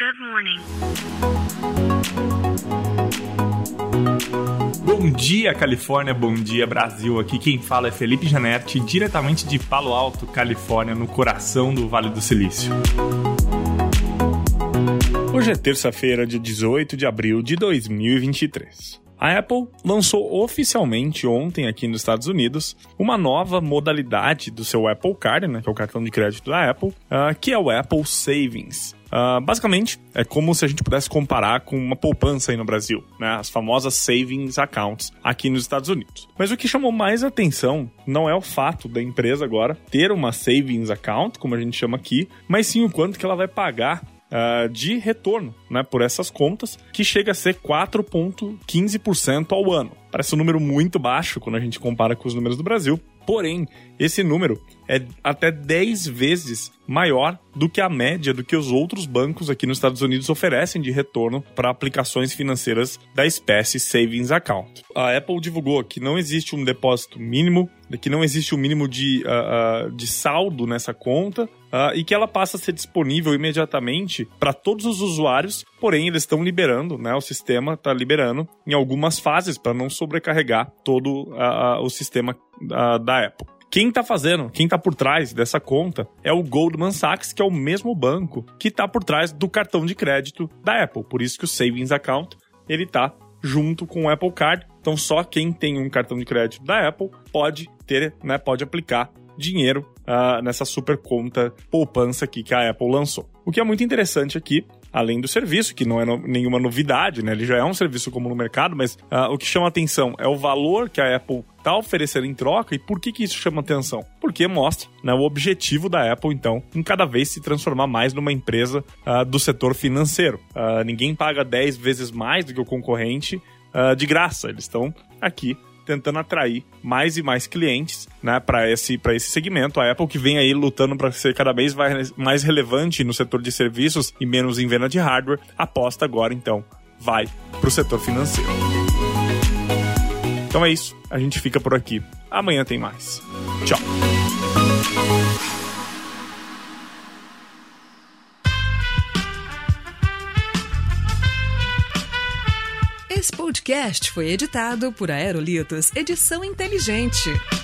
Good morning. Bom dia, Califórnia, bom dia, Brasil. Aqui quem fala é Felipe Janetti, diretamente de Palo Alto, Califórnia, no coração do Vale do Silício. Hoje é terça-feira, dia 18 de abril de 2023. A Apple lançou oficialmente ontem aqui nos Estados Unidos uma nova modalidade do seu Apple Card, né, que é o cartão de crédito da Apple, que é o Apple Savings. Basicamente, é como se a gente pudesse comparar com uma poupança aí no Brasil, né? As famosas Savings Accounts aqui nos Estados Unidos. Mas o que chamou mais atenção não é o fato da empresa agora ter uma Savings Account, como a gente chama aqui, mas sim o quanto que ela vai pagar de retorno, né, por essas contas, que chega a ser 4,15% ao ano. Parece um número muito baixo quando a gente compara com os números do Brasil. Porém, esse número é até 10 vezes maior do que a média do que os outros bancos aqui nos Estados Unidos oferecem de retorno para aplicações financeiras da espécie Savings Account. A Apple divulgou que não existe um depósito mínimo, que não existe um mínimo de saldo nessa conta, e que ela passa a ser disponível imediatamente para todos os usuários, porém eles estão liberando, né, o sistema está liberando em algumas fases para não sobrecarregar todo o sistema da Apple. Quem está por trás dessa conta é o Goldman Sachs, que é o mesmo banco que está por trás do cartão de crédito da Apple. Por isso que o Savings Account ele está junto com o Apple Card. Então só quem tem um cartão de crédito da Apple pode ter, né, pode aplicar dinheiro nessa super conta poupança aqui que a Apple lançou. O que é muito interessante aqui, além do serviço, que não é nenhuma novidade, né? Ele já é um serviço comum no mercado, mas o que chama atenção é o valor que a Apple está oferecendo em troca. E por que isso chama atenção? Porque mostra, né, o objetivo da Apple, então, em cada vez se transformar mais numa empresa do setor financeiro. Ninguém paga 10 vezes mais do que o concorrente de graça. Eles estão aqui tentando atrair mais e mais clientes, né, para esse segmento. A Apple, que vem aí lutando para ser cada vez mais relevante no setor de serviços e menos em venda de hardware, aposta agora, então, vai para o setor financeiro. Então é isso, a gente fica por aqui. Amanhã tem mais. Tchau. Esse podcast foi editado por Aerolitos Edição Inteligente.